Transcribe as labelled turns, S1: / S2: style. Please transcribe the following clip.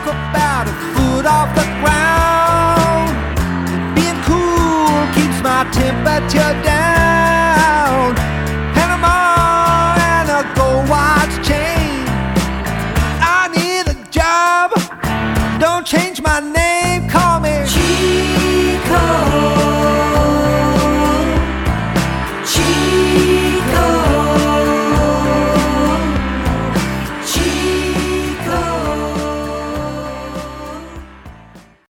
S1: walk about a foot off the ground. Being cool keeps my temperature down. Panama and a gold watch chain. I need a job, don't change my name.